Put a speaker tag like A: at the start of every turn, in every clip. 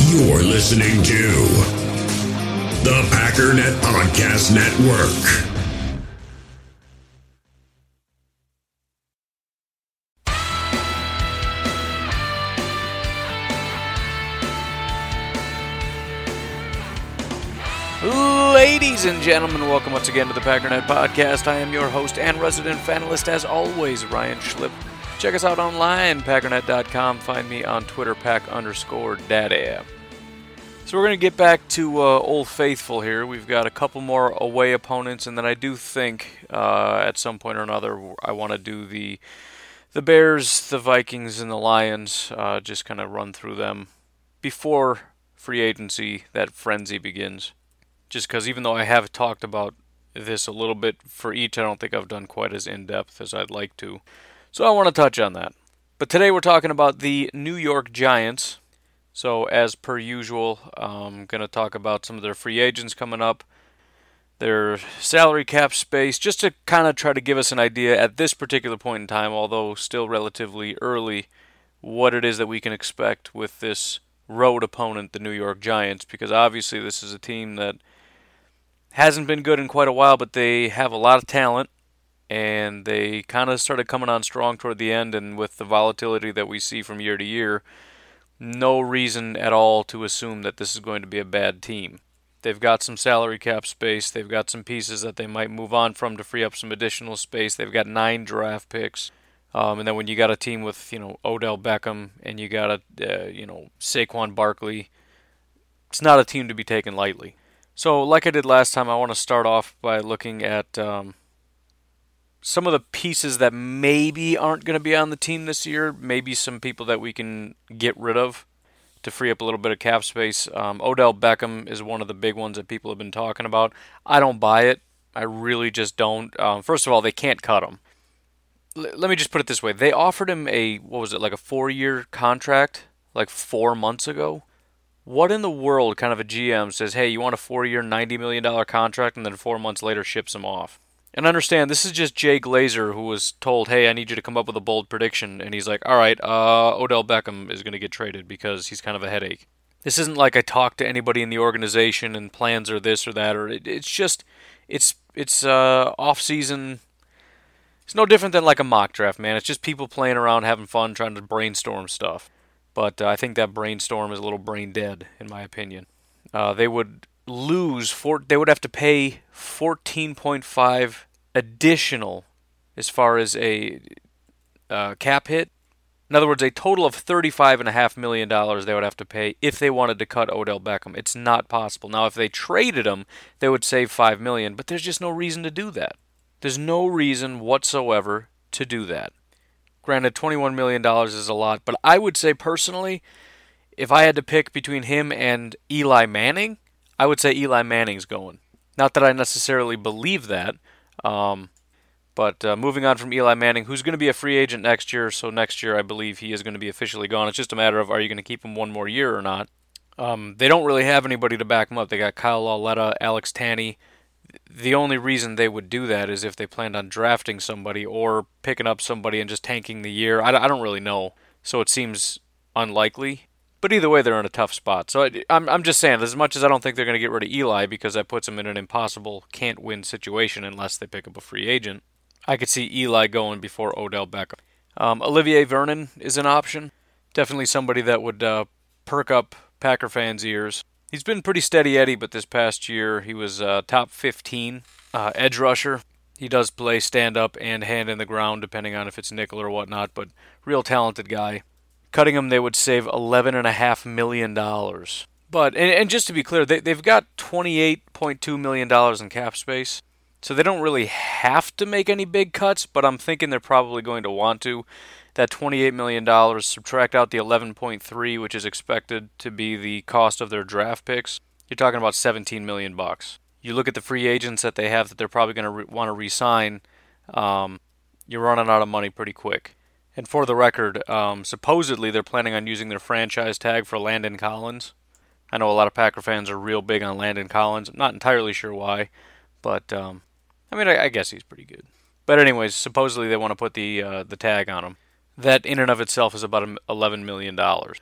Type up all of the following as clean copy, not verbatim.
A: You're listening to the Packernet Podcast Network.
B: Ladies and gentlemen, welcome once again to the Packernet Podcast. I am your host and resident fanalist, as always, Ryan Schlip. Check us out online, packernet.com. Find me on Twitter, pack_daddy. So we're going to get back to Old Faithful here. We've got a couple more away opponents, and then I do think at some point or another I want to do the Bears, the Vikings, and the Lions, just kind of run through them before free agency, that frenzy begins. Just because even though I have talked about this a little bit for each, I don't think I've done quite as in-depth as I'd like to. So I want to touch on that. But today we're talking about the New York Giants. So as per usual, I'm going to talk about some of their free agents coming up, their salary cap space, just to kind of try to give us an idea at this particular point in time, although still relatively early, what it is that we can expect with this road opponent, the New York Giants, because obviously this is a team that hasn't been good in quite a while, but they have a lot of talent, and they kind of started coming on strong toward the end, and with the volatility that we see from year to year, no reason at all to assume that this is going to be a bad team. They've got some salary cap space, they've got some pieces that they might move on from to free up some additional space, they've got 9 draft picks, and then when you got a team with, Odell Beckham, and you got Saquon Barkley, it's not a team to be taken lightly. So, like I did last time, I want to start off by looking at some of the pieces that maybe aren't going to be on the team this year, maybe some people that we can get rid of to free up a little bit of cap space. Odell Beckham is one of the big ones that people have been talking about. I don't buy it. I really just don't. First of all, they can't cut him. Let me just put it this way. They offered him a 4-year contract like 4 months ago? What in the world kind of a GM says, hey, you want a 4-year, $90 million contract, and then 4 months later ships him off? And understand, this is just Jay Glazer, who was told, hey, I need you to come up with a bold prediction. And he's like, all right, Odell Beckham is going to get traded because he's kind of a headache. This isn't like I talked to anybody in the organization and plans are this or that. Or it's just, it's off-season. It's no different than like a mock draft, man. It's just people playing around, having fun, trying to brainstorm stuff. But I think that brainstorm is a little brain dead, in my opinion. They would they would have to pay 14.5 additional as far as a cap hit. In other words, a total of $35.5 million they would have to pay if they wanted to cut Odell Beckham. It's not possible. Now, if they traded him, they would save $5 million, but there's just no reason to do that. There's no reason whatsoever to do that. Granted, $21 million is a lot, but I would say personally, if I had to pick between him and Eli Manning, I would say Eli Manning's going. Not that I necessarily believe that, but moving on from Eli Manning, who's going to be a free agent next year, so next year I believe he is going to be officially gone. It's just a matter of, are you going to keep him one more year or not? They don't really have anybody to back him up. They got Kyle Lauletta, Alex Tanney. The only reason they would do that is if they planned on drafting somebody or picking up somebody and just tanking the year. I don't really know, so it seems unlikely. But either way, they're in a tough spot. So I'm just saying, as much as I don't think they're going to get rid of Eli because that puts them in an impossible can't-win situation unless they pick up a free agent, I could see Eli going before Odell Beckham. Olivier Vernon is an option. Definitely somebody that would perk up Packer fans' ears. He's been pretty steady Eddie, but this past year he was top 15 edge rusher. He does play stand-up and hand in the ground, depending on if it's nickel or whatnot, but real talented guy. Cutting him, they would save $11.5 million. But, and just to be clear, they've got $28.2 million in cap space, so they don't really have to make any big cuts, but I'm thinking they're probably going to want to. That $28 million, subtract out the 11.3, which is expected to be the cost of their draft picks, you're talking about $17 million. You look at the free agents that they have that they're probably going to want to re-sign, you're running out of money pretty quick. And for the record, supposedly they're planning on using their franchise tag for Landon Collins. I know a lot of Packer fans are real big on Landon Collins. I'm not entirely sure why, but I guess he's pretty good. But anyways, supposedly they want to put the tag on him. That in and of itself is about $11 million.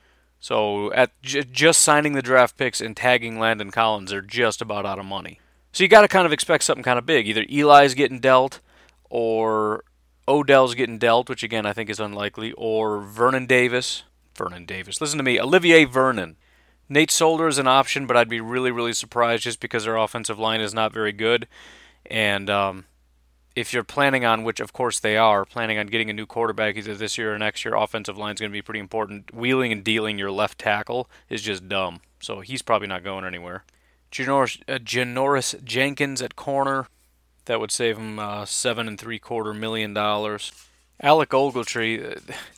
B: So at just signing the draft picks and tagging Landon Collins, they're just about out of money. So you got to kind of expect something kind of big. Either Eli's getting dealt, or Odell's getting dealt, which again I think is unlikely, or Vernon Davis. Listen to me, Olivier Vernon. Nate Solder is an option, but I'd be really, really surprised just because their offensive line is not very good. And if you're planning on, which of course they are, planning on getting a new quarterback either this year or next year, offensive line is going to be pretty important. Wheeling and dealing your left tackle is just dumb. So he's probably not going anywhere. Janoris Jenkins at corner. That would save him $7.75 million. Alec Ogletree,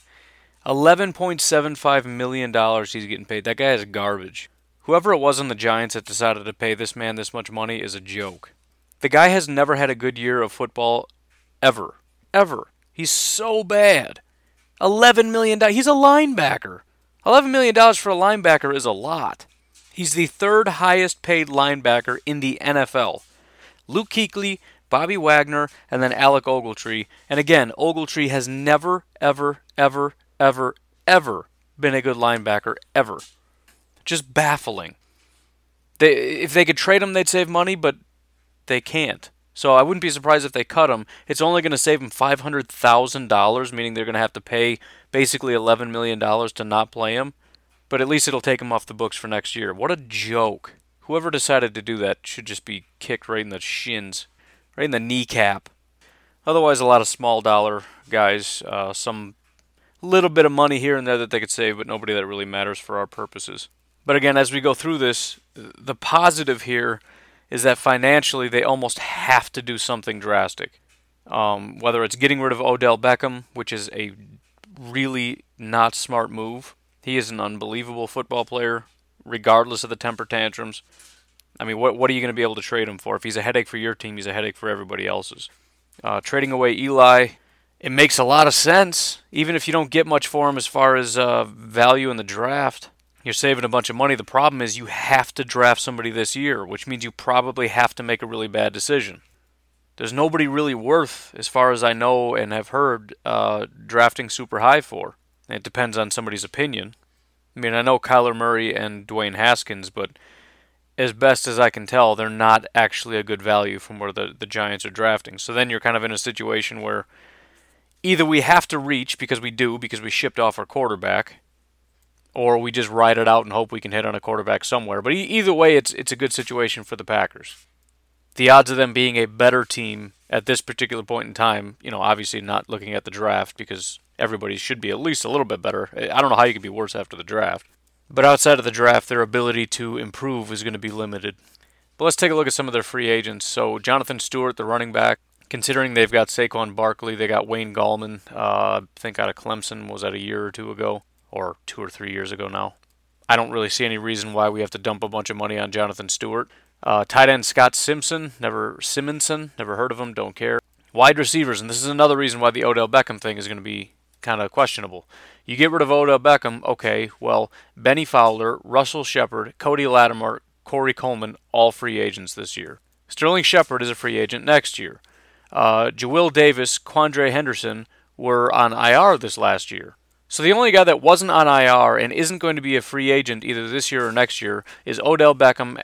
B: $11.75 million he's getting paid. That guy is garbage. Whoever it was on the Giants that decided to pay this man this much money is a joke. The guy has never had a good year of football ever. Ever. He's so bad. $11 million. He's a linebacker. $11 million for a linebacker is a lot. He's the third highest paid linebacker in the NFL. Luke Kuechly, Bobby Wagner, and then Alec Ogletree. And again, Ogletree has never, ever, ever, ever, ever been a good linebacker, ever. Just baffling. If they could trade him, they'd save money, but they can't. So I wouldn't be surprised if they cut him. It's only going to save them $500,000, meaning they're going to have to pay basically $11 million to not play him. But at least it'll take him off the books for next year. What a joke. Whoever decided to do that should just be kicked right in the shins, right in the kneecap. Otherwise, a lot of small dollar guys, some little bit of money here and there that they could save, but nobody that really matters for our purposes. But again, as we go through this, the positive here is that financially they almost have to do something drastic. Whether it's getting rid of Odell Beckham, which is a really not smart move. He is an unbelievable football player, regardless of the temper tantrums. I mean, what are you going to be able to trade him for? If he's a headache for your team, he's a headache for everybody else's. Trading away Eli, it makes a lot of sense, even if you don't get much for him as far as value in the draft. You're saving a bunch of money. The problem is you have to draft somebody this year, which means you probably have to make a really bad decision. There's nobody really worth, as far as I know and have heard, drafting super high for. It depends on somebody's opinion. I mean, I know Kyler Murray and Dwayne Haskins, but as best as I can tell, they're not actually a good value from where the Giants are drafting. So then you're kind of in a situation where either we have to reach because we shipped off our quarterback, or we just ride it out and hope we can hit on a quarterback somewhere. But either way, it's a good situation for the Packers. The odds of them being a better team at this particular point in time, obviously not looking at the draft because everybody should be at least a little bit better. I don't know how you could be worse after the draft. But outside of the draft, their ability to improve is going to be limited. But let's take a look at some of their free agents. So Jonathan Stewart, the running back, considering they've got Saquon Barkley, they got Wayne Gallman, I think out of Clemson, was that a year or two ago? Or 2 or 3 years ago now. I don't really see any reason why we have to dump a bunch of money on Jonathan Stewart. Tight end Scott Simonson, never heard of him, don't care. Wide receivers, and this is another reason why the Odell Beckham thing is going to be kind of questionable. You get rid of Odell Beckham, okay, well, Benny Fowler, Russell Shepard, Cody Latimer, Corey Coleman, all free agents this year. Sterling Shepard is a free agent next year. Jawill Davis, Quandre Henderson were on IR this last year. So the only guy that wasn't on IR and isn't going to be a free agent either this year or next year is Odell Beckham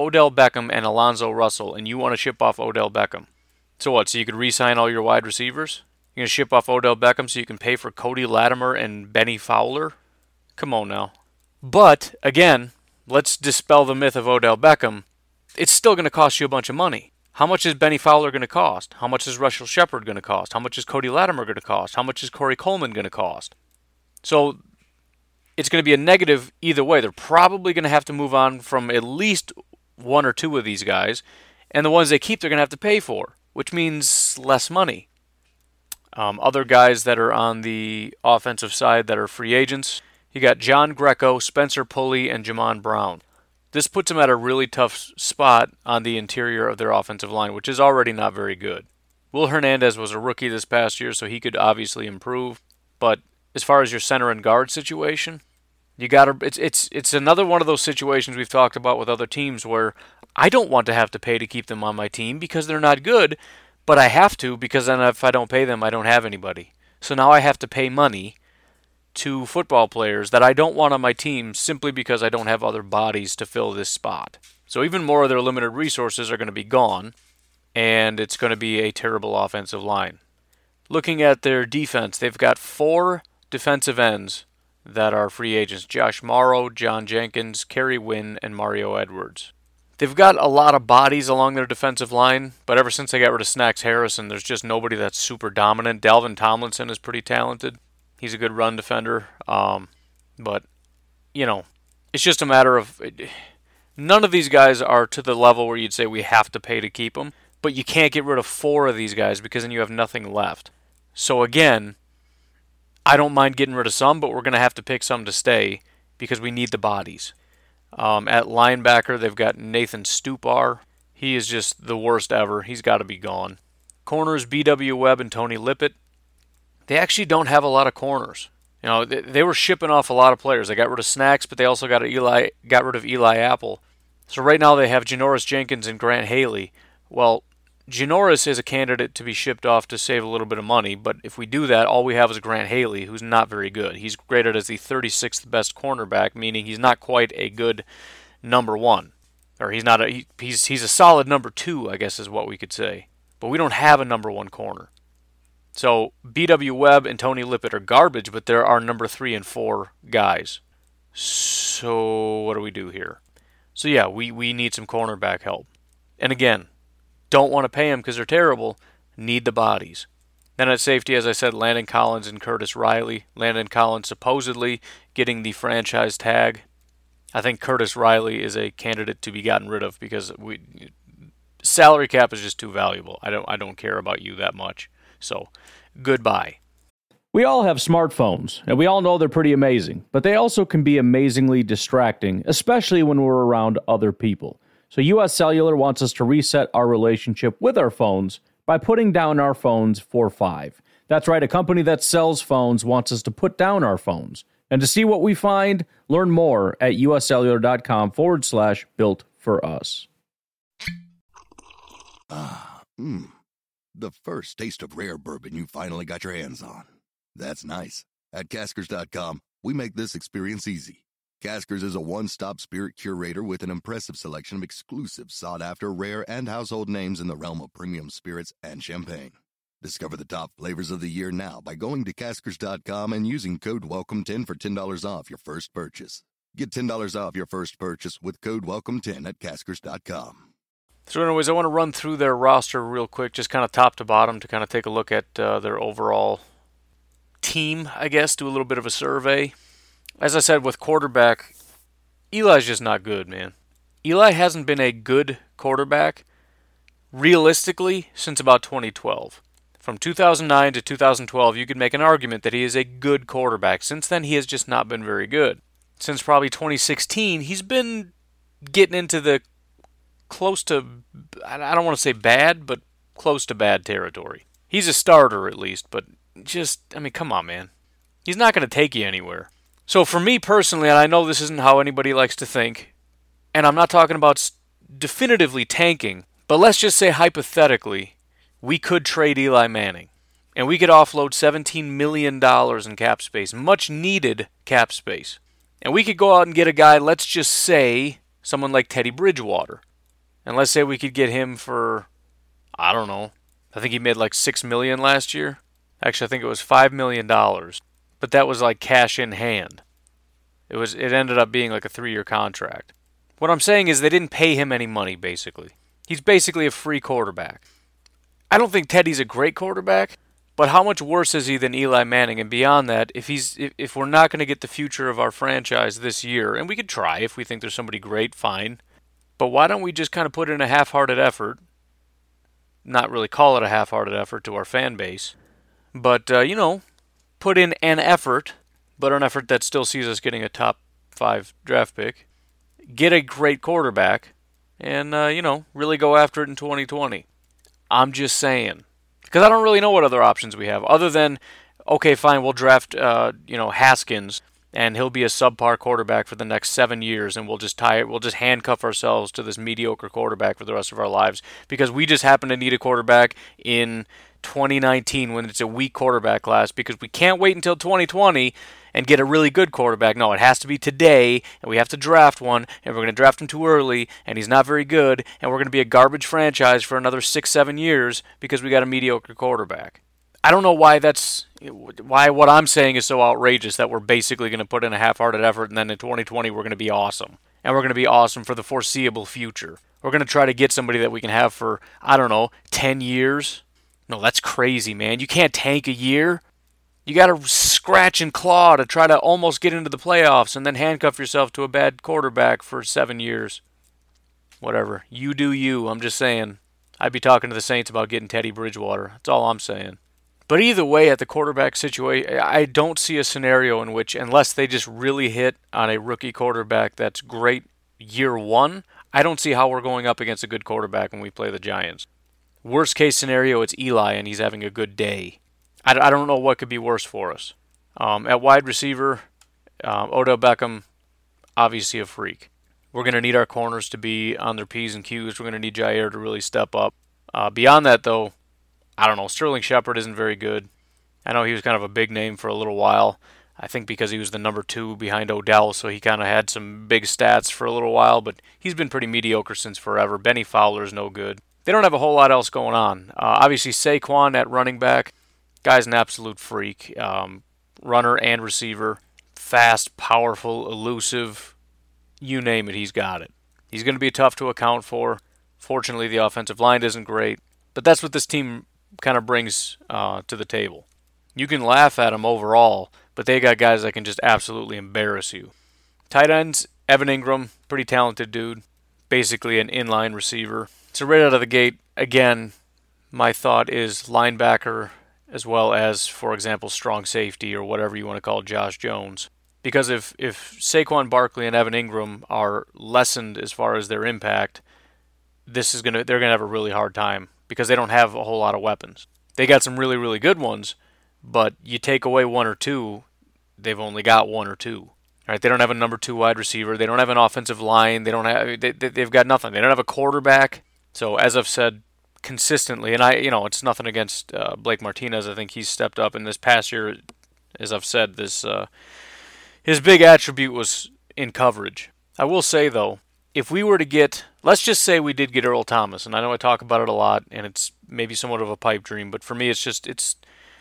B: and Alonzo Russell, and you want to ship off Odell Beckham. So what, so you could re-sign all your wide receivers? You're going to ship off Odell Beckham so you can pay for Cody Latimer and Benny Fowler? Come on now. But, again, let's dispel the myth of Odell Beckham. It's still going to cost you a bunch of money. How much is Benny Fowler going to cost? How much is Russell Shepard going to cost? How much is Cody Latimer going to cost? How much is Corey Coleman going to cost? So it's going to be a negative either way. They're probably going to have to move on from at least 1 or 2 of these guys, and the ones they keep they're going to have to pay for, which means less money. Other guys that are on the offensive side that are free agents, you got John Greco, Spencer Pulley, and Jamon Brown. This puts them at a really tough spot on the interior of their offensive line, which is already not very good. Will Hernandez was a rookie this past year, so he could obviously improve, but as far as your center and guard situation, you gotta. It's another one of those situations we've talked about with other teams where I don't want to have to pay to keep them on my team because they're not good, but I have to because then if I don't pay them, I don't have anybody. So now I have to pay money to football players that I don't want on my team simply because I don't have other bodies to fill this spot. So even more of their limited resources are going to be gone, and it's going to be a terrible offensive line. Looking at their defense, they've got 4 defensive ends that are free agents: Josh Morrow, John Jenkins, Kerry Wynn, and Mario Edwards. They've got a lot of bodies along their defensive line, but ever since they got rid of Snacks Harrison, there's just nobody that's super dominant. Dalvin Tomlinson is pretty talented. He's a good run defender. But, it's just a matter of... None of these guys are to the level where you'd say we have to pay to keep them, but you can't get rid of 4 of these guys because then you have nothing left. So again, I don't mind getting rid of some, but we're going to have to pick some to stay because we need the bodies. At linebacker, they've got Nathan Stupar. He is just the worst ever. He's got to be gone. Corners, B.W. Webb and Tony Lippett. They actually don't have a lot of corners. They were shipping off a lot of players. They got rid of Snacks, but they also got rid of Eli Apple. So right now they have Janoris Jenkins and Grant Haley. Well, Janoris is a candidate to be shipped off to save a little bit of money, but if we do that, all we have is Grant Haley, who's not very good. He's graded as the 36th best cornerback, meaning he's not quite a good number 1. Or he's a solid number 2, I guess is what we could say. But we don't have a number 1 corner. So B.W. Webb and Tony Lippett are garbage, but there are number 3 and 4 guys. So what do we do here? So yeah, we need some cornerback help. And again, don't want to pay them because they're terrible. Need the bodies. Then at safety, as I said, Landon Collins and Curtis Riley. Landon Collins supposedly getting the franchise tag. I think Curtis Riley is a candidate to be gotten rid of because salary cap is just too valuable. I don't care about you that much. So, goodbye.
C: We all have smartphones, and we all know they're pretty amazing, but they also can be amazingly distracting, especially when we're around other people. So US Cellular wants us to reset our relationship with our phones by putting down our phones for $5. That's right, a company that sells phones wants us to put down our phones. And to see what we find, learn more at uscellular.com/built for us.
D: The first taste of rare bourbon you finally got your hands on. That's nice. At Caskers.com, we make this experience easy. Caskers is a one-stop spirit curator with an impressive selection of exclusive, sought-after, rare, and household names in the realm of premium spirits and champagne. Discover the top flavors of the year now by going to Caskers.com and using code WELCOME10 for $10 off your first purchase. Get $10 off your first purchase with code WELCOME10 at Caskers.com.
B: So anyways, I want to run through their roster real quick, just kind of top to bottom to kind of take a look at their overall team, I guess, do a little bit of a survey. As I said, with quarterback, Eli's just not good, man. Eli hasn't been a good quarterback, realistically, since about 2012. From 2009 to 2012, you could make an argument that he is a good quarterback. Since then, he has just not been very good. Since probably 2016, he's been getting into the close to, I don't want to say bad, but close to bad territory. He's a starter at least, but come on, man. He's not going to take you anywhere. So for me personally, and I know this isn't how anybody likes to think, and I'm not talking about definitively tanking, but let's just say hypothetically, we could trade Eli Manning, and we could offload $17 million in cap space, much needed cap space. And we could go out and get a guy, let's just say, someone like Teddy Bridgewater. And let's say we could get him for, I don't know, I think he made like $6 million last year. Actually, I think it was $5 million. But that was like cash in hand. It ended up being like a 3-year contract. What I'm saying is they didn't pay him any money, basically. He's basically a free quarterback. I don't think Teddy's a great quarterback, but how much worse is he than Eli Manning? And beyond that, if we're not going to get the future of our franchise this year, and we could try if we think there's somebody great, fine. But why don't we just kind of put in a half-hearted effort, not really call it a half-hearted effort to our fan base, but, put in an effort, but an effort that still sees us getting a top 5 draft pick, get a great quarterback, and, really go after it in 2020. I'm just saying. Because I don't really know what other options we have, other than, okay, fine, we'll draft, Haskins, and he'll be a subpar quarterback for the next 7 years, and we'll just handcuff ourselves to this mediocre quarterback for the rest of our lives, because we just happen to need a quarterback in 2019 when it's a weak quarterback class because we can't wait until 2020 and get a really good quarterback. No, it has to be today, and we have to draft one, and we're going to draft him too early, and he's not very good, and we're going to be a garbage franchise for another 6-7 years because we got a mediocre quarterback. I don't know why what I'm saying is so outrageous that we're basically going to put in a half-hearted effort, and then in 2020 we're going to be awesome. And we're going to be awesome for the foreseeable future. We're going to try to get somebody that we can have for, 10 years. No, that's crazy, man. You can't tank a year. You got to scratch and claw to try to almost get into the playoffs and then handcuff yourself to a bad quarterback for 7 years. Whatever. You do you. I'm just saying. I'd be talking to the Saints about getting Teddy Bridgewater. That's all I'm saying. But either way, at the quarterback situation, I don't see a scenario in which, unless they just really hit on a rookie quarterback that's great year one, I don't see how we're going up against a good quarterback when we play the Giants. Worst case scenario, it's Eli, and he's having a good day. I don't know what could be worse for us. At wide receiver, Odell Beckham, obviously a freak. We're going to need our corners to be on their P's and Q's. We're going to need Jair to really step up. Beyond that, though, I don't know. Sterling Shepard isn't very good. I know he was kind of a big name for a little while. I think because he was the number 2 behind Odell, so he kind of had some big stats for a little while, but he's been pretty mediocre since forever. Benny Fowler's no good. They don't have a whole lot else going on. Obviously, Saquon at running back. Guy's an absolute freak. Runner and receiver. Fast, powerful, elusive. You name it, he's got it. He's going to be tough to account for. Fortunately, the offensive line isn't great. But that's what this team kind of brings to the table. You can laugh at them overall, but they got guys that can just absolutely embarrass you. Tight ends, Evan Ingram, pretty talented dude. Basically an inline receiver. So right out of the gate, again, my thought is linebacker as well as, for example, strong safety or whatever you want to call Josh Jones. Because if Saquon Barkley and Evan Ingram are lessened as far as their impact, they're gonna have a really hard time because they don't have a whole lot of weapons. They got some really, really good ones, but you take away one or two, they've only got one or two. Right? They don't have a number 2 wide receiver. They don't have an offensive line. They've got nothing. They don't have a quarterback. So as I've said consistently, and it's nothing against Blake Martinez. I think he's stepped up in this past year. As I've said, his big attribute was in coverage. I will say though, if we were to get, let's just say we did get Earl Thomas, and I know I talk about it a lot, and it's maybe somewhat of a pipe dream, but for me it's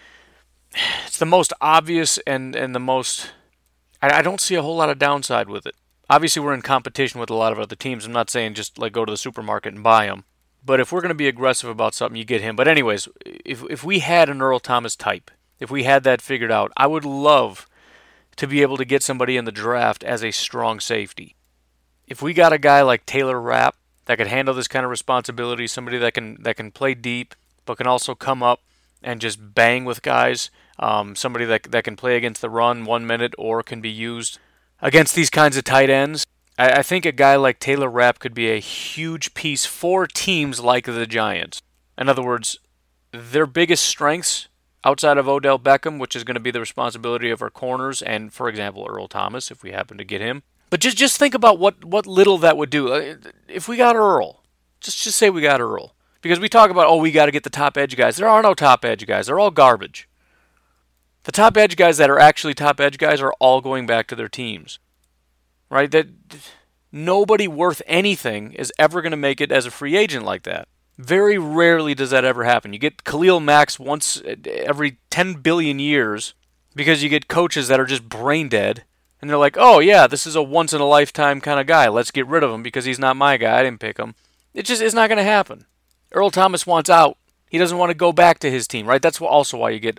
B: the most obvious and the most, I don't see a whole lot of downside with it. Obviously, we're in competition with a lot of other teams. I'm not saying just like go to the supermarket and buy them. But if we're going to be aggressive about something, you get him. But anyways, if we had an Earl Thomas type, if we had that figured out, I would love to be able to get somebody in the draft as a strong safety. If we got a guy like Taylor Rapp that could handle this kind of responsibility, somebody that can play deep but can also come up and just bang with guys, somebody that can play against the run 1 minute or can be used against these kinds of tight ends, I think a guy like Taylor Rapp could be a huge piece for teams like the Giants. In other words, their biggest strengths outside of Odell Beckham, which is going to be the responsibility of our corners and, for example, Earl Thomas, if we happen to get him. But just think about what little that would do. If we got Earl, just say we got Earl. Because we talk about, we got to get the top edge guys. There are no top edge guys. They're all garbage. The top edge guys that are actually top edge guys are all going back to their teams. Right? That nobody worth anything is ever going to make it as a free agent like that. Very rarely does that ever happen. You get Khalil Max once every 10 billion years because you get coaches that are just brain dead. And they're like, oh yeah, this is a once-in-a-lifetime kind of guy. Let's get rid of him because he's not my guy. I didn't pick him. It's not going to happen. Earl Thomas wants out. He doesn't want to go back to his team, right? That's also why you get,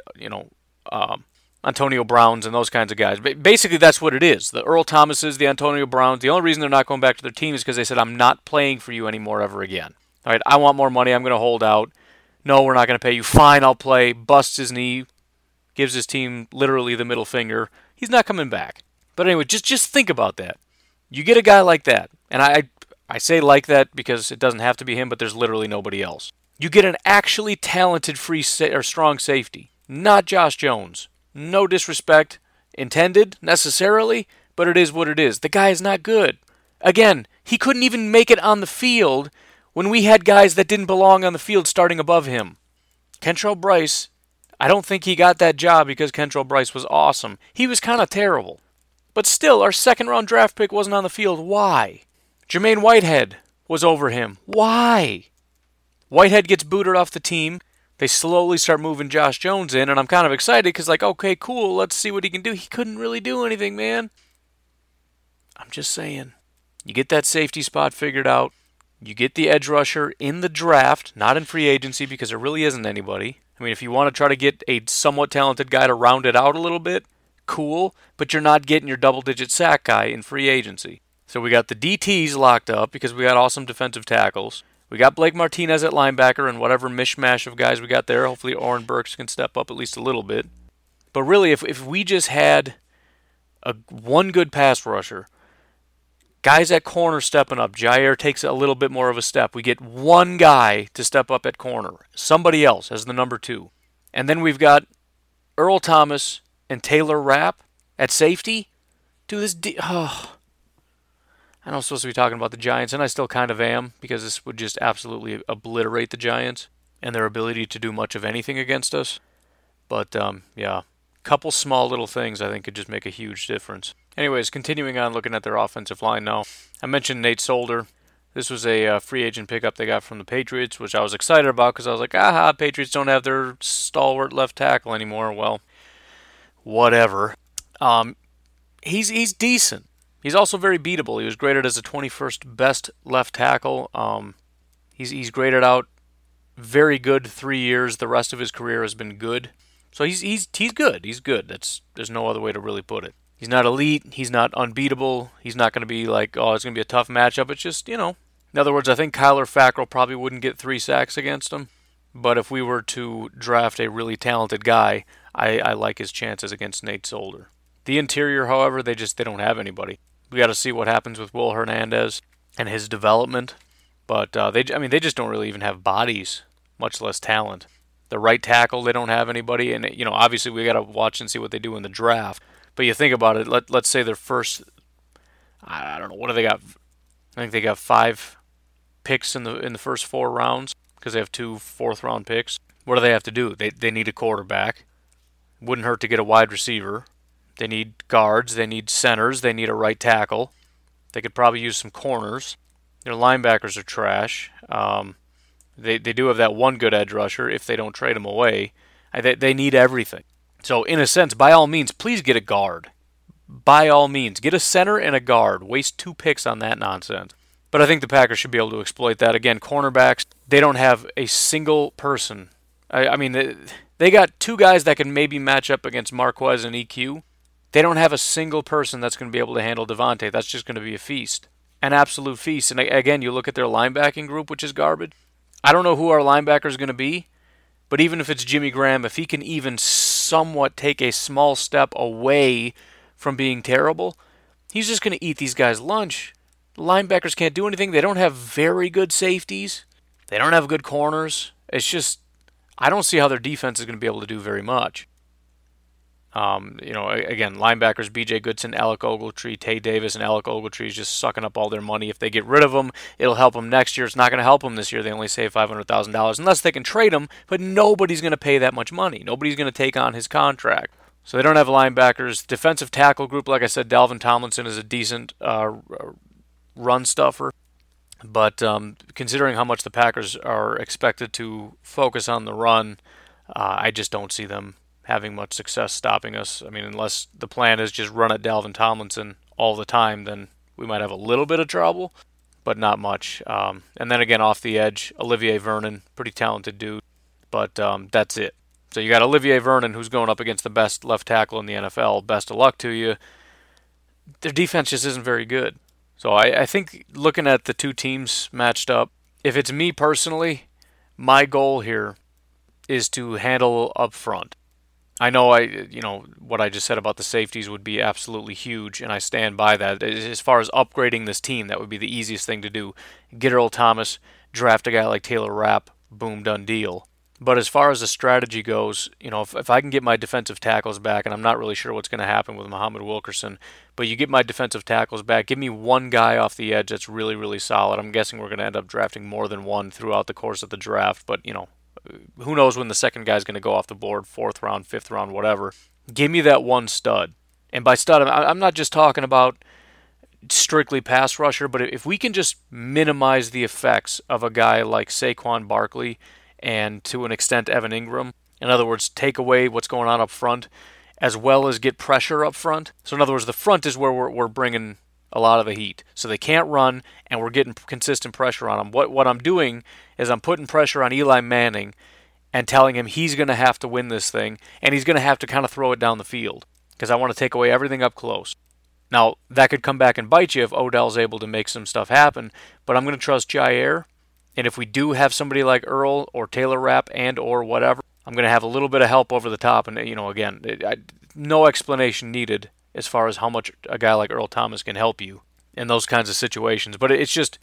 B: Antonio Browns and those kinds of guys. Basically, that's what it is. The Earl Thomases, the Antonio Browns, the only reason they're not going back to their team is because they said, I'm not playing for you anymore ever again. All right, I want more money. I'm going to hold out. No, we're not going to pay you. Fine, I'll play. Busts his knee. Gives his team literally the middle finger. He's not coming back. But anyway, just think about that. You get a guy like that, and I say like that because it doesn't have to be him, but there's literally nobody else. You get an actually talented strong safety, not Josh Jones. No disrespect intended necessarily, but it is what it is. The guy is not good. Again, he couldn't even make it on the field when we had guys that didn't belong on the field starting above him. Kentrell Bryce, I don't think he got that job because Kentrell Bryce was awesome. He was kind of terrible. But still, our second-round draft pick wasn't on the field. Why? Jermaine Whitehead was over him. Why? Whitehead gets booted off the team. They slowly start moving Josh Jones in, and I'm kind of excited because, like, okay, cool, let's see what he can do. He couldn't really do anything, man. I'm just saying. You get that safety spot figured out. You get the edge rusher in the draft, not in free agency because there really isn't anybody. I mean, if you want to try to get a somewhat talented guy to round it out a little bit, cool, but you're not getting your double-digit sack guy in free agency. So we got the DTs locked up because we got awesome defensive tackles. We got Blake Martinez at linebacker and whatever mishmash of guys we got there. Hopefully Oren Burks can step up at least a little bit. But really, if we just had one good pass rusher, guys at corner stepping up, Jair takes a little bit more of a step. We get one guy to step up at corner, somebody else as the number 2. And then we've got Earl Thomas and Taylor Rapp at safety. Dude, I know I'm supposed to be talking about the Giants, and I still kind of am, because this would just absolutely obliterate the Giants and their ability to do much of anything against us. But, yeah, couple small little things I think could just make a huge difference. Anyways, continuing on looking at their offensive line now. I mentioned Nate Solder. This was a free agent pickup they got from the Patriots, which I was excited about because I was like, aha, Patriots don't have their stalwart left tackle anymore. Well, whatever. He's decent. He's also very beatable. He was graded as the 21st best left tackle. He's graded out very good 3 years. The rest of his career has been good. So he's good. He's good. There's no other way to really put it. He's not elite. He's not unbeatable. He's not going to be like, oh, it's going to be a tough matchup. It's just, in other words, I think Kyler Fackrell probably wouldn't get 3 sacks against him. But if we were to draft a really talented guy, I like his chances against Nate Solder. The interior, however, they don't have anybody. We got to see what happens with Will Hernandez and his development. But they just don't really even have bodies, much less talent. The right tackle, they don't have anybody. And, obviously we got to watch and see what they do in the draft. But you think about it, let's say their first, I don't know, what do they got? I think they got 5 picks in the first 4 rounds because they have 2 fourth-round picks. What do they have to do? They need a quarterback. Wouldn't hurt to get a wide receiver. They need guards. They need centers. They need a right tackle. They could probably use some corners. Their linebackers are trash. They do have that one good edge rusher if they don't trade him away. They need everything. So, in a sense, by all means, please get a guard. By all means, get a center and a guard. Waste 2 picks on that nonsense. But I think the Packers should be able to exploit that. Again, cornerbacks, they don't have a single person. They got 2 guys that can maybe match up against Marquez and EQ. They don't have a single person that's going to be able to handle Devontae. That's just going to be a feast. An absolute feast. And again, you look at their linebacking group, which is garbage. I don't know who our linebacker is going to be, but even if it's Jimmy Graham, if he can even somewhat take a small step away from being terrible, he's just going to eat these guys' lunch. The linebackers can't do anything. They don't have very good safeties. They don't have good corners. It's just, I don't see how their defense is going to be able to do very much. Again, linebackers, B.J. Goodson, Alec Ogletree, Tay Davis, and Alec Ogletree is just sucking up all their money. If they get rid of them, it'll help them next year. It's not going to help them this year. They only save $500,000 unless they can trade him, but nobody's going to pay that much money. Nobody's going to take on his contract. So they don't have linebackers. Defensive tackle group, like I said, Dalvin Tomlinson is a decent run stuffer. But considering how much the Packers are expected to focus on the run, I just don't see them having much success stopping us. I mean, unless the plan is just run at Dalvin Tomlinson all the time, then we might have a little bit of trouble, but not much. And then again, off the edge, Olivier Vernon, pretty talented dude, but that's it. So you got Olivier Vernon, who's going up against the best left tackle in the NFL. Best of luck to you. Their defense just isn't very good. So I think looking at the 2 teams matched up, if it's me personally, my goal here is to handle up front. I know what I just said about the safeties would be absolutely huge, and I stand by that. As far as upgrading this team, that would be the easiest thing to do. Get Earl Thomas, draft a guy like Taylor Rapp, boom, done deal. But as far as the strategy goes, if I can get my defensive tackles back, and I'm not really sure what's going to happen with Muhammad Wilkerson, but you get my defensive tackles back, give me one guy off the edge that's really, really solid. I'm guessing we're going to end up drafting more than one throughout the course of the draft, but, who knows when the second guy's going to go off the board, 4th round, 5th round, whatever. Give me that one stud. And by stud, I'm not just talking about strictly pass rusher, but if we can just minimize the effects of a guy like Saquon Barkley and to an extent Evan Ingram, in other words, take away what's going on up front as well as get pressure up front. So in other words, the front is where we're bringing a lot of the heat. So they can't run, and we're getting consistent pressure on them. What I'm doing is I'm putting pressure on Eli Manning and telling him he's going to have to win this thing, and he's going to have to kind of throw it down the field because I want to take away everything up close. Now, that could come back and bite you if Odell's able to make some stuff happen, but I'm going to trust Jair, and if we do have somebody like Earl or Taylor Rapp and or whatever, I'm going to have a little bit of help over the top, and again, no explanation needed as far as how much a guy like Earl Thomas can help you in those kinds of situations. But it's just,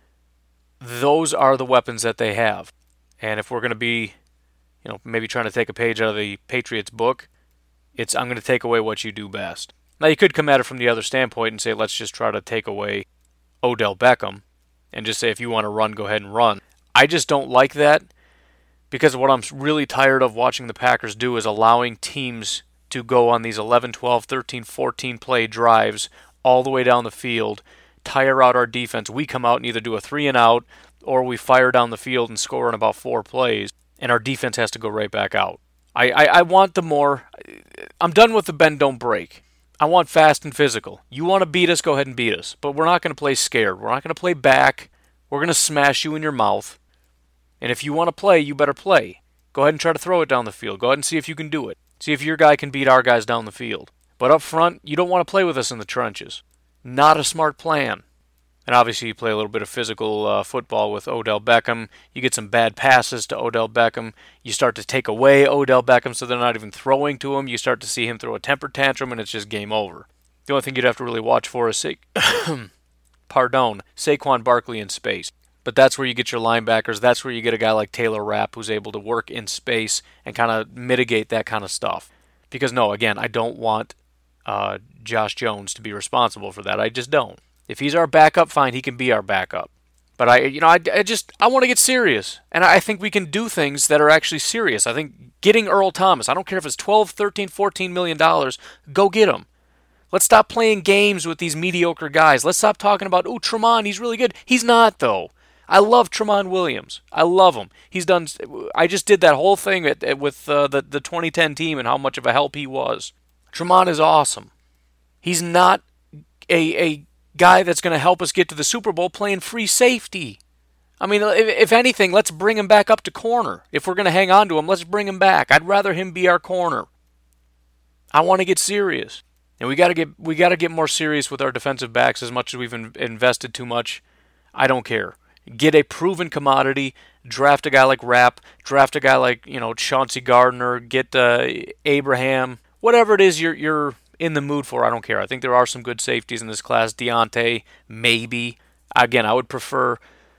B: those are the weapons that they have. And if we're going to be, maybe trying to take a page out of the Patriots book, I'm going to take away what you do best. Now, you could come at it from the other standpoint and say, let's just try to take away Odell Beckham and just say, if you want to run, go ahead and run. I just don't like that, because what I'm really tired of watching the Packers do is allowing teams to go on these 11, 12, 13, 14 play drives all the way down the field, tire out our defense. We come out and either do a 3 and out, or we fire down the field and score in about 4 plays, and our defense has to go right back out. I want I'm done with the bend, don't break. I want fast and physical. You want to beat us, go ahead and beat us. But we're not going to play scared. We're not going to play back. We're going to smash you in your mouth. And if you want to play, you better play. Go ahead and try to throw it down the field. Go ahead and see if you can do it. See if your guy can beat our guys down the field. But up front, you don't want to play with us in the trenches. Not a smart plan. And obviously you play a little bit of physical football with Odell Beckham. You get some bad passes to Odell Beckham. You start to take away Odell Beckham so they're not even throwing to him. You start to see him throw a temper tantrum, and it's just game over. The only thing you'd have to really watch for is Saquon Barkley in space. But that's where you get your linebackers. That's where you get a guy like Taylor Rapp who's able to work in space and kind of mitigate that kind of stuff. Because, no, again, I don't want Josh Jones to be responsible for that. I just don't. If he's our backup, fine, he can be our backup. But I want to get serious. And I think we can do things that are actually serious. I think getting Earl Thomas, I don't care if it's $12, $13, $14 million, go get him. Let's stop playing games with these mediocre guys. Let's stop talking about, Tramon, he's really good. He's not, though. I love Tramon Williams. I love him. I just did that whole thing with the 2010 team and how much of a help he was. Tramon is awesome. He's not a guy that's going to help us get to the Super Bowl playing free safety. I mean, if anything, let's bring him back up to corner. If we're going to hang on to him, let's bring him back. I'd rather him be our corner. I want to get serious. And we got to get more serious with our defensive backs. As much as we've invested too much, I don't care. Get a proven commodity, draft a guy like Rapp, draft a guy like, Chauncey Gardner, get Abraham, whatever it is you're in the mood for, I don't care. I think there are some good safeties in this class. Deontay, maybe. Again, I would prefer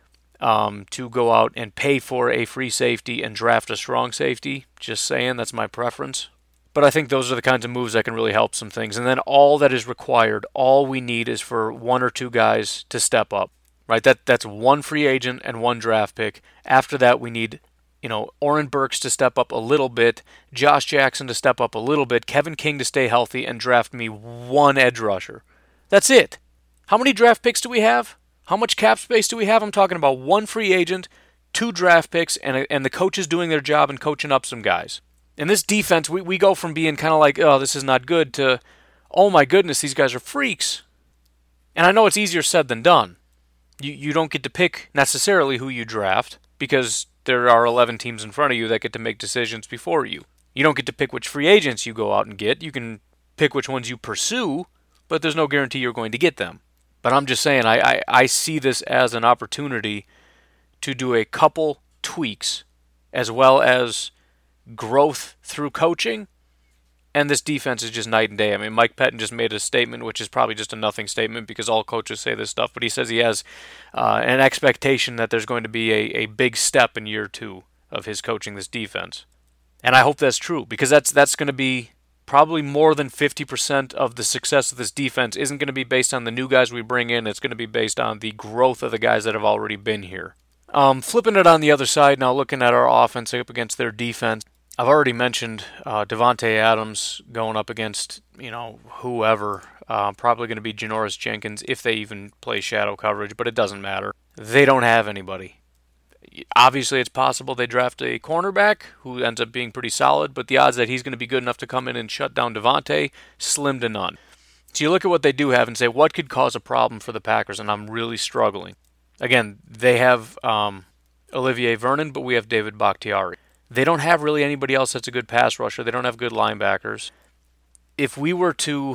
B: to go out and pay for a free safety and draft a strong safety. Just saying, that's my preference. But I think those are the kinds of moves that can really help some things. And then all that is required, all we need is for 1 or 2 guys to step up. Right, that's 1 free agent and 1 draft pick. After that, we need, Oren Burks to step up a little bit, Josh Jackson to step up a little bit, Kevin King to stay healthy, and draft me 1 edge rusher. That's it. How many draft picks do we have? How much cap space do we have? I'm talking about 1 free agent, 2 draft picks, and the coaches doing their job and coaching up some guys. In this defense, we go from being kind of like, oh, this is not good, to, oh my goodness, these guys are freaks. And I know it's easier said than done. You don't get to pick necessarily who you draft because there are 11 teams in front of you that get to make decisions before you. You don't get to pick which free agents you go out and get. You can pick which ones you pursue, but there's no guarantee you're going to get them. But I'm just saying, I see this as an opportunity to do a couple tweaks as well as growth through coaching. And this defense is just night and day. I mean, Mike Pettin just made a statement, which is probably just a nothing statement because all coaches say this stuff. But he says he has an expectation that there's going to be a big step in year 2 of his coaching this defense. And I hope that's true because that's going to be probably more than 50% of the success of this defense isn't going to be based on the new guys we bring in. It's going to be based on the growth of the guys that have already been here. Flipping it on the other side now, looking at our offense up against their defense. I've already mentioned Devontae Adams going up against, whoever. Probably going to be Janoris Jenkins if they even play shadow coverage, but it doesn't matter. They don't have anybody. Obviously, it's possible they draft a cornerback who ends up being pretty solid, but the odds that he's going to be good enough to come in and shut down Devontae, slim to none. So you look at what they do have and say, what could cause a problem for the Packers? And I'm really struggling. Again, they have Olivier Vernon, but we have David Bakhtiari. They don't have really anybody else that's a good pass rusher. They don't have good linebackers. If we were to,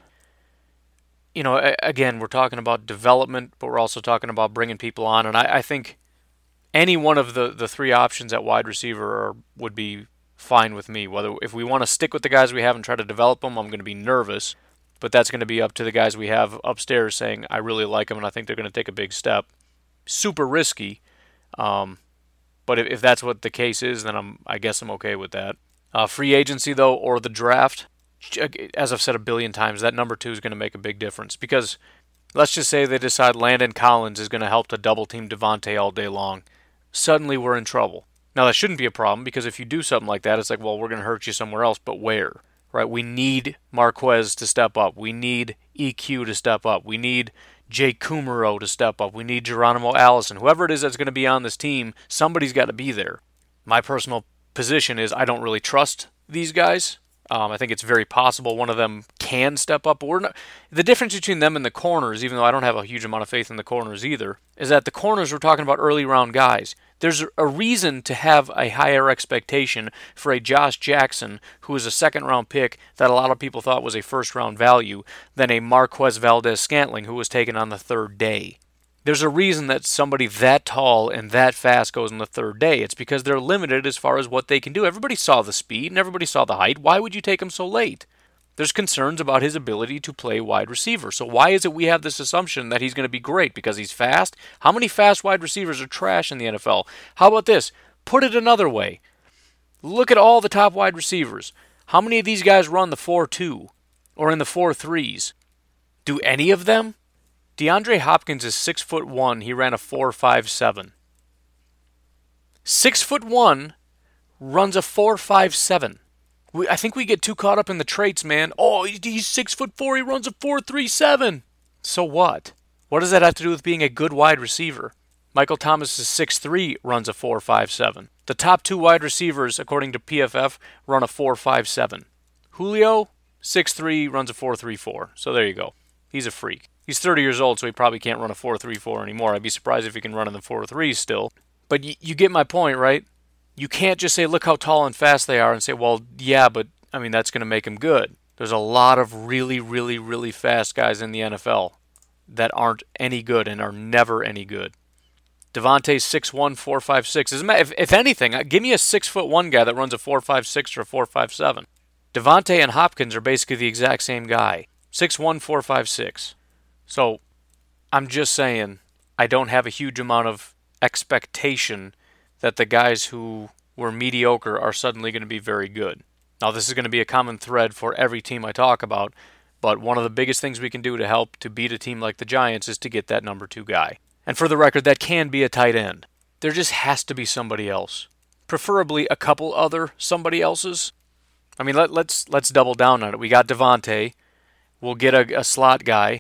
B: again, we're talking about development, but we're also talking about bringing people on. And I think any one of the three options at wide receiver would be fine with me. If we want to stick with the guys we have and try to develop them, I'm going to be nervous. But that's going to be up to the guys we have upstairs saying, I really like them and I think they're going to take a big step. Super risky. But if that's what the case is, then I guess I'm okay with that. Free agency, though, or the draft, as I've said a billion times, that number 2 is going to make a big difference. Because let's just say they decide Landon Collins is going to help to double-team Devontae all day long. Suddenly we're in trouble. Now, that shouldn't be a problem, because if you do something like that, it's like, well, we're going to hurt you somewhere else, but where? Right? We need Marquez to step up. We need EQ to step up. We need Jake Kumaro to step up. We need Geronimo Allison. Whoever it is that's going to be on this team, somebody's got to be there. My personal position is I don't really trust these guys. I think it's very possible one of them can step up. But the difference between them and the corners, even though I don't have a huge amount of faith in the corners either, is that the corners we're talking about early round guys. There's a reason to have a higher expectation for a Josh Jackson, who is a second-round pick that a lot of people thought was a first-round value, than a Marquez Valdes-Scantling, who was taken on the third day. There's a reason that somebody that tall and that fast goes on the third day. It's because they're limited as far as what they can do. Everybody saw the speed and everybody saw the height. Why would you take him so late? There's concerns about his ability to play wide receiver. So why is it we have this assumption that he's going to be great? Because he's fast? How many fast wide receivers are trash in the NFL? How about this? Put it another way. Look at all the top wide receivers. How many of these guys run the 4.2 or in the 4.3s? Do any of them? DeAndre Hopkins is 6'1". He ran a 4.57. 6'1", runs a 4.57. I think we get too caught up in the traits, man. Oh, he's 6'4". He runs a 4.37. So what? What does that have to do with being a good wide receiver? Michael Thomas is 6'3", runs a 4.57. The top 2 wide receivers, according to PFF, run a 4.57. Julio, 6'3", runs a 4.34. So there you go. He's a freak. He's 30 years old, so he probably can't run a 4.34 anymore. I'd be surprised if he can run in the 4.3s still. But you get my point, right? You can't just say, look how tall and fast they are, and say, well, yeah, but, that's going to make him good. There's a lot of really, really, really fast guys in the NFL that aren't any good and are never any good. Devontae's 6'1", 4.56. If anything, give me a 6'1" guy that runs a 4.56 or a 4.57. Devontae and Hopkins are basically the exact same guy. 6'1", 4.56. So, I'm just saying, I don't have a huge amount of expectation that the guys who were mediocre are suddenly going to be very good. Now, this is going to be a common thread for every team I talk about, but one of the biggest things we can do to help to beat a team like the Giants is to get that number 2 guy. And for the record, that can be a tight end. There just has to be somebody else. Preferably a couple other somebody else's. Let's double down on it. We got Devontae. We'll get a slot guy.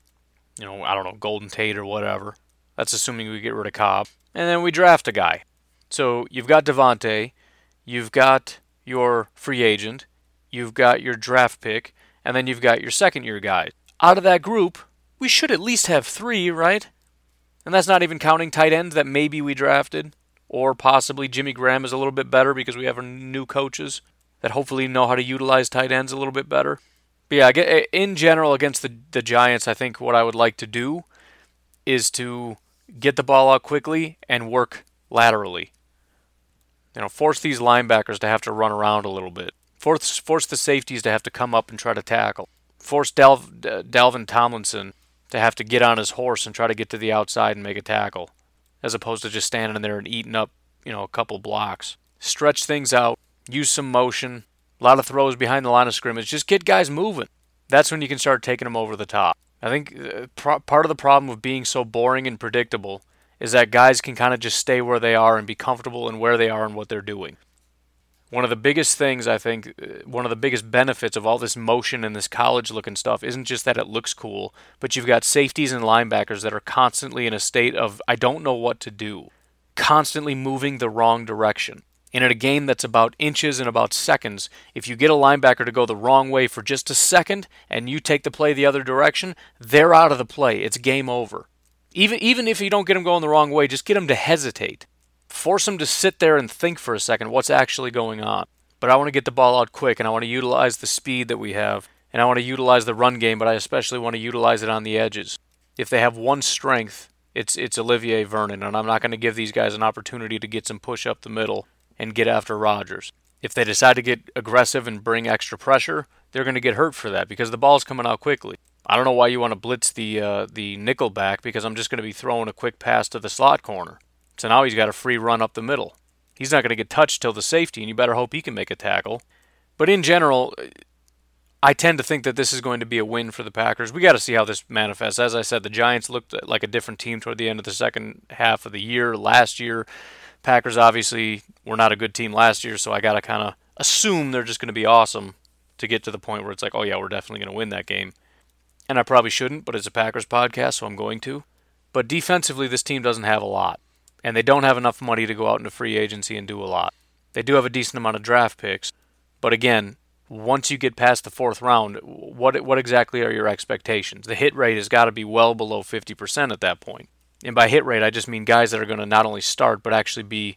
B: Golden Tate or whatever. That's assuming we get rid of Cobb. And then we draft a guy. So you've got Devontae, you've got your free agent, you've got your draft pick, and then you've got your second-year guy. Out of that group, we should at least have 3, right? And that's not even counting tight ends that maybe we drafted, or possibly Jimmy Graham is a little bit better because we have new coaches that hopefully know how to utilize tight ends a little bit better. But yeah, in general, against the Giants, I think what I would like to do is to get the ball out quickly and work laterally. Force these linebackers to have to run around a little bit. Force the safeties to have to come up and try to tackle. Force Dalvin Tomlinson to have to get on his horse and try to get to the outside and make a tackle, as opposed to just standing there and eating up, a couple blocks. Stretch things out. Use some motion. A lot of throws behind the line of scrimmage. Just get guys moving. That's when you can start taking them over the top. I think part of the problem with being so boring and predictable is that guys can kind of just stay where they are and be comfortable in where they are and what they're doing. One of the biggest things, I think, one of the biggest benefits of all this motion and this college-looking stuff isn't just that it looks cool, but you've got safeties and linebackers that are constantly in a state of, I don't know what to do, constantly moving the wrong direction. And in a game that's about inches and about seconds, if you get a linebacker to go the wrong way for just a second and you take the play the other direction, they're out of the play. It's game over. Even if you don't get them going the wrong way, just get them to hesitate. Force them to sit there and think for a second what's actually going on. But I want to get the ball out quick, and I want to utilize the speed that we have, and I want to utilize the run game, but I especially want to utilize it on the edges. If they have one strength, it's Olivier Vernon, and I'm not going to give these guys an opportunity to get some push up the middle and get after Rodgers. If they decide to get aggressive and bring extra pressure, they're going to get hurt for that because the ball's coming out quickly. I don't know why you want to blitz the nickel back because I'm just going to be throwing a quick pass to the slot corner. So now he's got a free run up the middle. He's not going to get touched till the safety, and you better hope he can make a tackle. But in general, I tend to think that this is going to be a win for the Packers. We got to see how this manifests. As I said, the Giants looked like a different team toward the end of the second half of the year. Last year, Packers obviously were not a good team last year, so I got to kind of assume they're just going to be awesome to get to the point where it's like, oh yeah, we're definitely going to win that game. And I probably shouldn't, but it's a Packers podcast, so I'm going to. But defensively, this team doesn't have a lot. And they don't have enough money to go out into free agency and do a lot. They do have a decent amount of draft picks. But again, once you get past the fourth round, what exactly are your expectations? The hit rate has got to be well below 50% at that point. And by hit rate, I just mean guys that are going to not only start, but actually be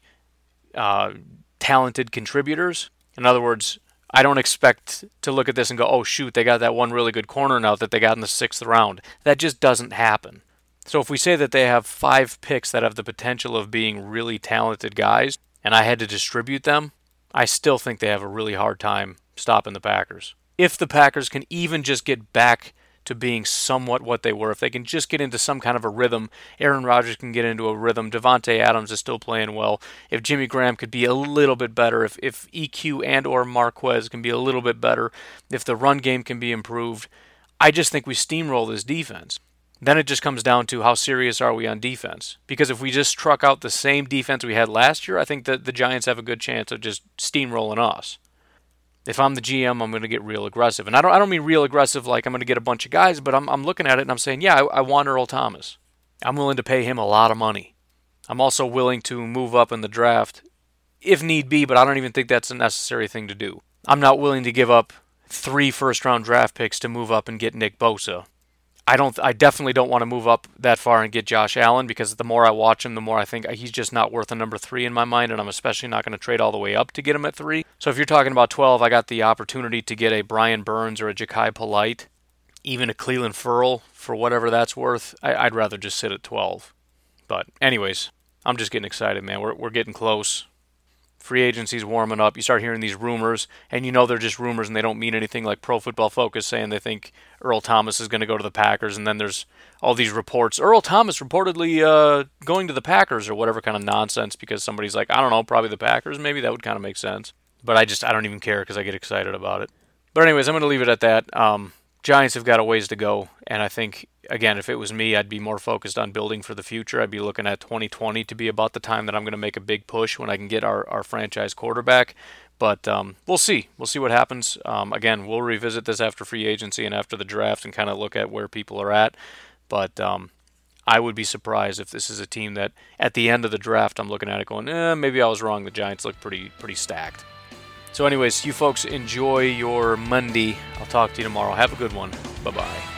B: talented contributors. In other words, I don't expect to look at this and go, oh shoot, they got that one really good corner now that they got in the 6th round. That just doesn't happen. So if we say that they have 5 picks that have the potential of being really talented guys, and I had to distribute them, I still think they have a really hard time stopping the Packers. If the Packers can even just get back to being somewhat what they were, if they can just get into some kind of a rhythm, Aaron Rodgers can get into a rhythm, Devontae Adams is still playing well, if Jimmy Graham could be a little bit better, if EQ and or Marquez can be a little bit better, if the run game can be improved, I just think we steamroll this defense. Then it just comes down to how serious are we on defense. Because if we just truck out the same defense we had last year, I think that the Giants have a good chance of just steamrolling us. If I'm the GM, I'm going to get real aggressive. And I don't mean real aggressive like I'm going to get a bunch of guys, but I'm looking at it and I'm saying, yeah, I want Earl Thomas. I'm willing to pay him a lot of money. I'm also willing to move up in the draft if need be, but I don't even think that's a necessary thing to do. I'm not willing to give up 3 first-round draft picks to move up and get Nick Bosa. I definitely don't want to move up that far and get Josh Allen because the more I watch him, the more I think he's just not worth a number 3 in my mind, and I'm especially not going to trade all the way up to get him at 3. So if you're talking about 12, I got the opportunity to get a Brian Burns or a Ja'Kai Polite, even a Cleveland Ferrell for whatever that's worth. I'd rather just sit at 12. But anyways, I'm just getting excited, man. We're getting close. Free agency's warming up. You start hearing these rumors, and you know they're just rumors and they don't mean anything, like Pro Football Focus saying they think Earl Thomas is going to go to the Packers, and then there's all these reports. Earl Thomas reportedly going to the Packers or whatever kind of nonsense because somebody's like, I don't know, probably the Packers. Maybe that would kind of make sense. But I don't even care because I get excited about it. But anyways, I'm going to leave it at that. Giants have got a ways to go, and I think, again, if it was me, I'd be more focused on building for the future. I'd be looking at 2020 to be about the time that I'm going to make a big push when I can get our franchise quarterback. But we'll see. We'll see what happens. Again, we'll revisit this after free agency and after the draft and kind of look at where people are at. But I would be surprised if this is a team that at the end of the draft I'm looking at it going, maybe I was wrong. The Giants look pretty stacked. So anyways, you folks enjoy your Monday. I'll talk to you tomorrow. Have a good one. Bye-bye.